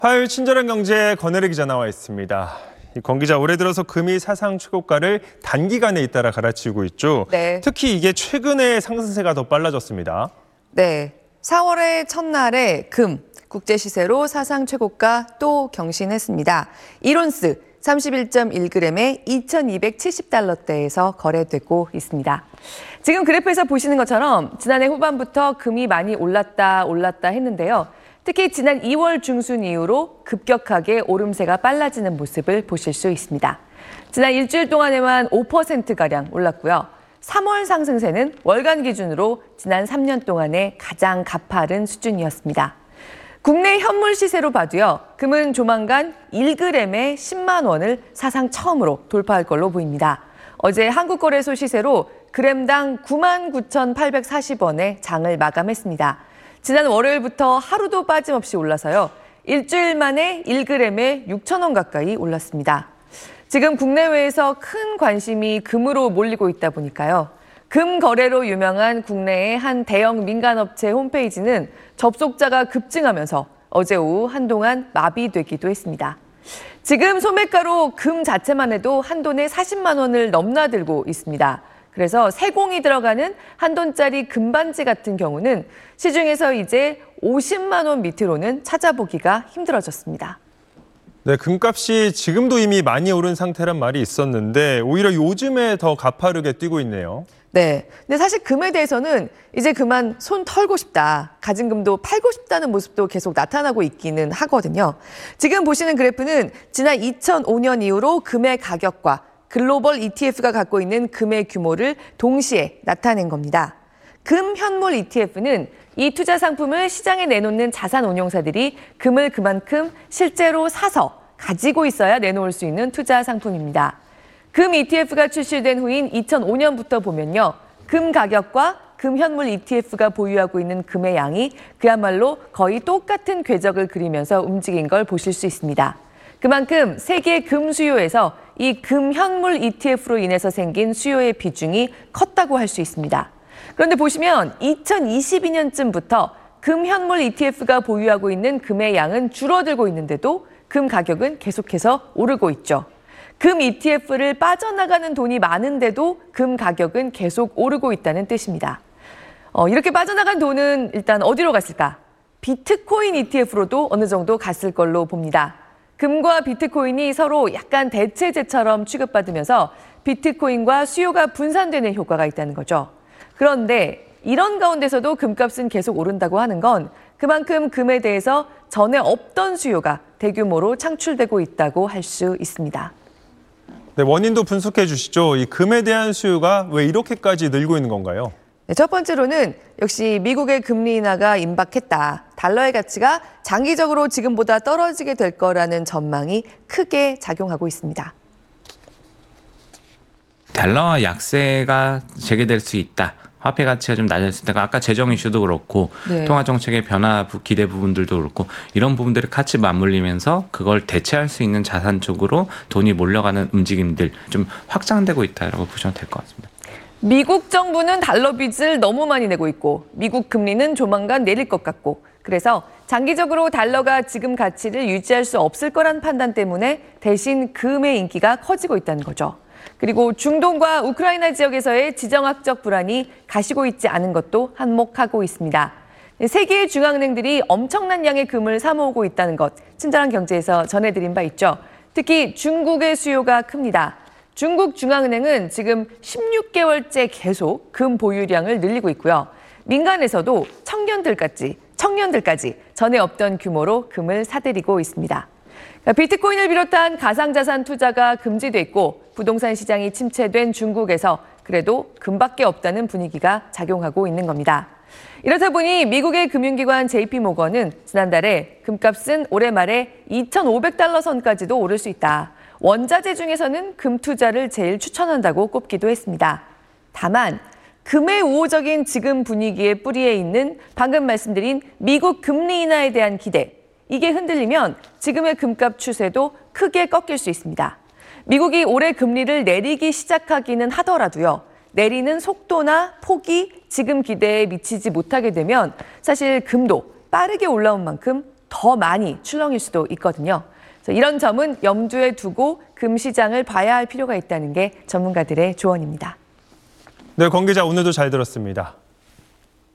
화요일 친절한 경제 권혜리 기자 나와 있습니다. 권 기자, 올해 들어서 금이 사상 최고가를 단기간에 잇따라 갈아치우고 있죠. 네. 특히 이게 최근에 상승세가 더 빨라졌습니다. 네. 4월의 첫날에 금, 국제 시세로 사상 최고가 또 경신했습니다. 1온스 31.1g에 2,270달러대에서 거래되고 있습니다. 지금 그래프에서 보시는 것처럼 지난해 후반부터 금이 많이 올랐다 했는데요. 특히 지난 2월 중순 이후로 급격하게 오름세가 빨라지는 모습을 보실 수 있습니다. 지난 일주일 동안에만 5%가량 올랐고요. 3월 상승세는 월간 기준으로 지난 3년 동안의 가장 가파른 수준이었습니다. 국내 현물 시세로 봐도요. 금은 조만간 1g에 10만 원을 사상 처음으로 돌파할 걸로 보입니다. 어제 한국거래소 시세로 그램당 99,840원에 장을 마감했습니다. 지난 월요일부터 하루도 빠짐없이 올라서요. 일주일 만에 1g에 6,000원 가까이 올랐습니다. 지금 국내외에서 큰 관심이 금으로 몰리고 있다 보니까요. 금 거래로 유명한 국내의 한 대형 민간업체 홈페이지는 접속자가 급증하면서 어제 오후 한동안 마비되기도 했습니다. 지금 소매가로 금 자체만 해도 한 돈에 40만 원을 넘나들고 있습니다. 그래서 세공이 들어가는 한 돈짜리 금반지 같은 경우는 시중에서 이제 50만 원 밑으로는 찾아보기가 힘들어졌습니다. 네, 금값이 지금도 이미 많이 오른 상태란 말이 있었는데 오히려 요즘에 더 가파르게 뛰고 있네요. 네. 근데 사실 금에 대해서는 이제 그만 손 털고 싶다, 가진 금도 팔고 싶다는 모습도 계속 나타나고 있기는 하거든요. 지금 보시는 그래프는 지난 2005년 이후로 금의 가격과 글로벌 ETF가 갖고 있는 금의 규모를 동시에 나타낸 겁니다. 금 현물 ETF는 이 투자 상품을 시장에 내놓는 자산 운용사들이 금을 그만큼 실제로 사서 가지고 있어야 내놓을 수 있는 투자 상품입니다. 금 ETF가 출시된 후인 2005년부터 보면요. 금 가격과 금 현물 ETF가 보유하고 있는 금의 양이 그야말로 거의 똑같은 궤적을 그리면서 움직인 걸 보실 수 있습니다. 그만큼 세계 금 수요에서 이 금 현물 ETF로 인해서 생긴 수요의 비중이 컸다고 할 수 있습니다. 그런데 보시면 2022년쯤부터 금 현물 ETF가 보유하고 있는 금의 양은 줄어들고 있는데도 금 가격은 계속해서 오르고 있죠. 금 ETF를 빠져나가는 돈이 많은데도 금 가격은 계속 오르고 있다는 뜻입니다. 이렇게 빠져나간 돈은 일단 어디로 갔을까? 비트코인 ETF로도 어느 정도 갔을 걸로 봅니다. 금과 비트코인이 서로 약간 대체제처럼 취급받으면서 비트코인과 수요가 분산되는 효과가 있다는 거죠. 그런데 이런 가운데서도 금값은 계속 오른다고 하는 건 그만큼 금에 대해서 전에 없던 수요가 대규모로 창출되고 있다고 할 수 있습니다. 네, 원인도 분석해 주시죠. 이 금에 대한 수요가 왜 이렇게까지 늘고 있는 건가요? 네, 첫 번째로는 역시 미국의 금리 인하가 임박했다. 달러의 가치가 장기적으로 지금보다 떨어지게 될 거라는 전망이 크게 작용하고 있습니다. 달러 약세가 재개될 수 있다. 화폐 가치가 좀 낮아졌을 때 아까 재정 이슈도 그렇고 네. 통화 정책의 변화 기대 부분들도 그렇고 이런 부분들이 같이 맞물리면서 그걸 대체할 수 있는 자산 쪽으로 돈이 몰려가는 움직임들 좀 확장되고 있다라고 보시면 될 것 같습니다. 미국 정부는 달러 빚을 너무 많이 내고 있고 미국 금리는 조만간 내릴 것 같고 그래서 장기적으로 달러가 지금 가치를 유지할 수 없을 거란 판단 때문에 대신 금의 인기가 커지고 있다는 거죠. 그리고 중동과 우크라이나 지역에서의 지정학적 불안이 가시고 있지 않은 것도 한몫하고 있습니다. 세계의 중앙은행들이 엄청난 양의 금을 사모으고 있다는 것, 친절한 경제에서 전해드린 바 있죠. 특히 중국의 수요가 큽니다. 중국 중앙은행은 지금 16개월째 계속 금 보유량을 늘리고 있고요. 민간에서도 청년들까지 전에 없던 규모로 금을 사들이고 있습니다. 비트코인을 비롯한 가상자산 투자가 금지돼 있고 부동산 시장이 침체된 중국에서 그래도 금밖에 없다는 분위기가 작용하고 있는 겁니다. 이렇다 보니 미국의 금융기관 JP모건은 지난달에 금값은 올해 말에 2,500달러 선까지도 오를 수 있다. 원자재 중에서는 금 투자를 제일 추천한다고 꼽기도 했습니다. 다만 금의 우호적인 지금 분위기의 뿌리에 있는 방금 말씀드린 미국 금리 인하에 대한 기대, 이게 흔들리면 지금의 금값 추세도 크게 꺾일 수 있습니다. 미국이 올해 금리를 내리기 시작하기는 하더라도요. 내리는 속도나 폭이 지금 기대에 미치지 못하게 되면 사실 금도 빠르게 올라온 만큼 더 많이 출렁일 수도 있거든요. 그래서 이런 점은 염두에 두고 금 시장을 봐야 할 필요가 있다는 게 전문가들의 조언입니다. 네, 권 기자 오늘도 잘 들었습니다.